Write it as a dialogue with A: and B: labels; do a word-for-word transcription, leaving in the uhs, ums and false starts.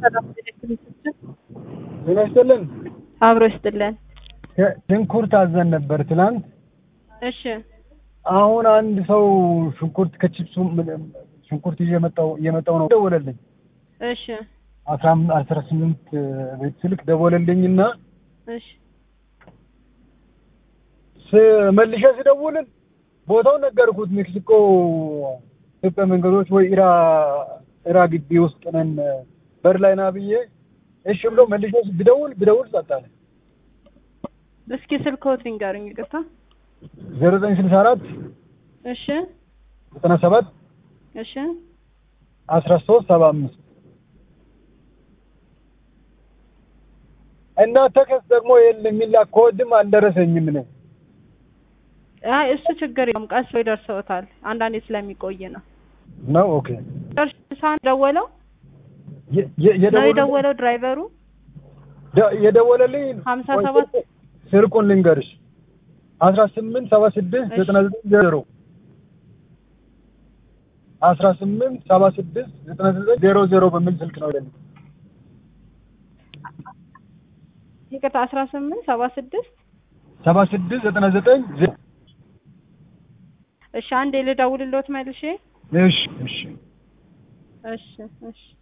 A: ሰላም ዲስትሪክት
B: ይመስልን
A: አብሮ ይስጥልን።
B: ሽንኩርት አዘን ነበር ትናንት።
A: እሺ
B: አሁን አንድ ሰው ሽንኩርት ከቺፕሱ ሽንኩርት እየመጣው እየመጣው ነው ደወለልኝ።
A: እሺ
B: አስራ ስምንት ቤት ስልክ ደወለልኝና
A: እሺ
B: መልሼ ሲደውልን ቦታው ነገርኩት። ሜክሲኮ ኢትዮጵያ መንገዶች ወይ ኢራ ኢራ ግቢ ውስጥ ነን በርላይና ብዬ እሺ ብሎ መልሼ ሲደውል ብደውል ጸጣለ።
A: እስኪ ስልክዎት ንገሩኝ ይቅርታ።
B: ዜሮ ዘጠኝ ስልሳ አራት
A: እሺ
B: ዘጠና ሰባት
A: እሺ
B: አስራ ሶስት ሰባ አምስት እና ተከስ ደግሞ የለም ሚላ ኮድም አልደረሰኝም ነው።
A: አይ እሱ ችግር የለም ቀስ ወይ ደርሰውታል። አንዳንዴ ስለሚቆይ ነው
B: ነው ኦኬ።
A: ደርሳን ደወለው የደወለው ድራይቨሩ
B: የደወለልኝ
A: ሀምሳ ሰባት
B: ስልኩን ልንገርሽ አስራ ስምንት ሰባ ስድስት ዘጠና ዘጠኝ ዜሮ አስራ ስምንት ሰባ ስድስት ዘጠና ዘጠኝ ዜሮ ዜሮ በሚል ስልክ ነው አይደል?
A: ይቅርታ አስራ ስምንት ሰባ ስድስት
B: ሰባ ስድስት ዘጠና ዘጠኝ
A: እሺ አንዴ ልደውልልዎት መልሼ።
B: እሺ እሺ
A: እሺ እሺ